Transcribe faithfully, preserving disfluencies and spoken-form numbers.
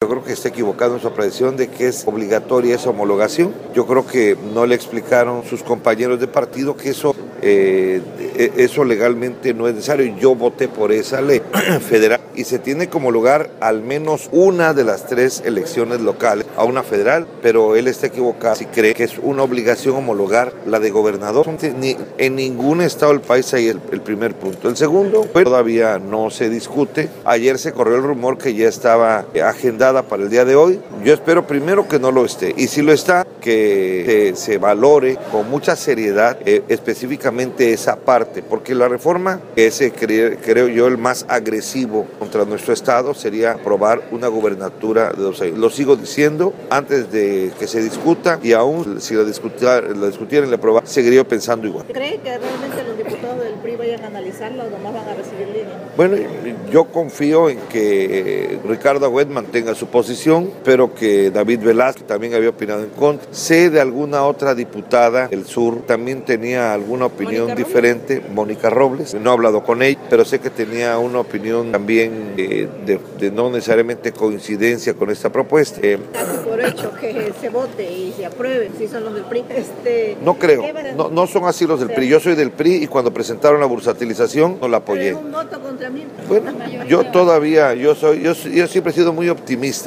creo que está equivocado en su apreciación de que es obligatoria esa homologación. Yo creo que no le explicaron sus compañeros de partido que eso, eh, eso legalmente no es necesario. Yo voté por esa ley federal y se tiene que homologar al menos una de las tres elecciones locales a una federal, pero él está equivocado si cree que es una obligación homologar la de gobernador. Ni, en ningún estado del país hay el, el primer punto. El segundo, pues, todavía no se discute. Ayer se corrió el rumor que ya estaba agendada para el día de hoy. Yo espero primero que no lo esté, y si lo está, que se, se valore con mucha seriedad eh, específicamente esa parte, porque la reforma, ese creo, creo yo el más agresivo contra nuestro estado, sería aprobar una gubernatura de dos años. Lo sigo diciendo antes de que se discuta, y aún si la discutieran, la discutieran y la aprobaran, seguiría pensando igual. ¿Cree que realmente los diputados del P R I vayan a analizarla o nomás van a recibir línea? Bueno, yo confío en que Ricardo Agüed mantenga su posición, pero que David Velázquez también había opinado en contra. Sé de alguna otra diputada del sur, también tenía alguna opinión ¿Mónica diferente, Robles? Mónica Robles, no he hablado con ella, pero sé que tenía una opinión también eh, de, de no necesariamente coincidencia con esta propuesta. Eh, Casi por hecho que se vote y se apruebe, si son los del P R I. Este, no creo, no, no son así los del P R I. Yo soy del P R I y cuando presentaron la bursatilización no la apoyé. Pero es un voto contra mí. Bueno, yo todavía, yo soy, yo, yo siempre he sido muy optimista.